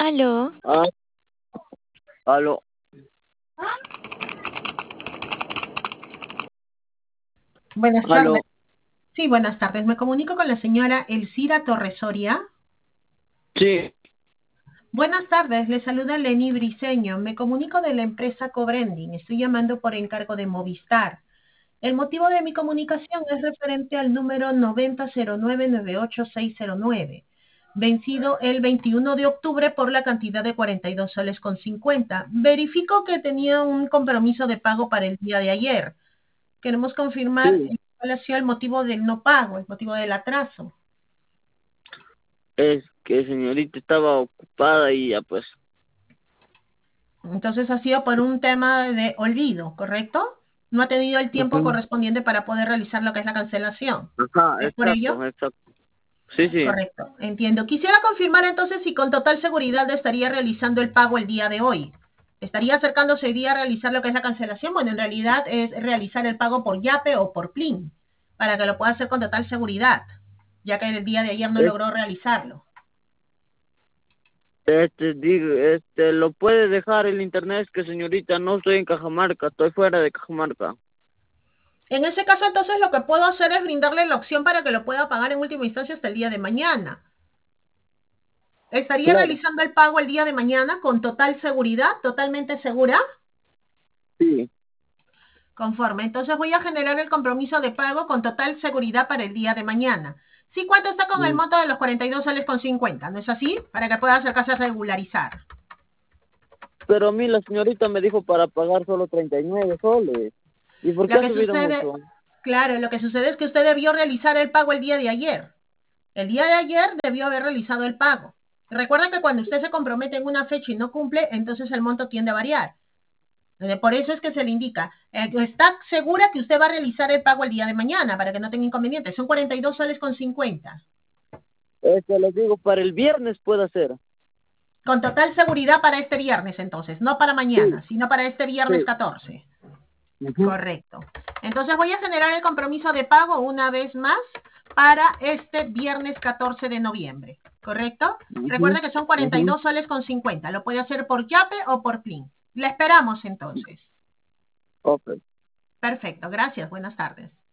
Aló, Ah, aló, Buenas tardes. aló. Sí, buenas tardes. Me comunico con la señora Elcira Torresoria. Sí, Buenas tardes, le saluda Leni Briceño. Me comunico de la empresa Cobrending. Estoy llamando por encargo de Movistar. El motivo de mi comunicación es referente al número 9009986609, vencido el 21 de octubre por la cantidad de 42 soles con 50. Verifico que tenía un compromiso de pago para el día de ayer. Queremos confirmar sí. cuál ha sido el motivo del no pago, el motivo del atraso. Es que señorita estaba ocupada y ya pues. Entonces ha sido por un tema de olvido, ¿correcto? No ha tenido el tiempo Ujú. correspondiente para poder realizar lo que es la cancelación. Ajá, ¿Es por ello? exacto, exacto. Sí, sí. Correcto, entiendo. Quisiera confirmar entonces si con total seguridad estaría realizando el pago el día de hoy. ¿Estaría acercándose hoy día a realizar lo que es la cancelación? Bueno, en realidad es realizar el pago por Yape o por Plin, para que lo pueda hacer con total seguridad, ya que el día de ayer no Es- logró realizarlo. Digo, lo puede dejar el internet, es que señorita, no estoy en Cajamarca, estoy fuera de Cajamarca. En ese caso, entonces, lo que puedo hacer es brindarle la opción para que lo pueda pagar en última instancia hasta el día de mañana. ¿Estaría Claro, realizando el pago el día de mañana con total seguridad, totalmente segura? sí. Conforme. Entonces voy a generar el compromiso de pago con total seguridad para el día de mañana. Sí, ¿cuánto está con el Mm. monto de los 42 soles con 50? ¿No es así? Para que pueda acercarse a regularizar. Pero a mí la señorita me dijo para pagar solo 39 soles. ¿Y por qué Lo ha que subido sucede, mucho? claro, lo que sucede es que usted debió realizar el pago el día de ayer. El día de ayer debió haber realizado el pago. Recuerda que cuando usted se compromete en una fecha y no cumple, entonces el monto tiende a variar. Por eso es que se le indica, ¿está segura que usted va a realizar el pago el día de mañana para que no tenga inconvenientes? Son 42 soles con 50. Les digo, para el viernes puede ser. Con total seguridad para este viernes, entonces, no para mañana, Sí, sino para este viernes sí. 14. Ujú. Correcto. Entonces voy a generar el compromiso de pago una vez más para este viernes 14 de noviembre. ¿Correcto? Ujú, Recuerda que son ujú. 42 soles con 50. Lo puede hacer por Yape o por Plin. Le esperamos entonces. Ok. Perfecto. Gracias. Buenas tardes.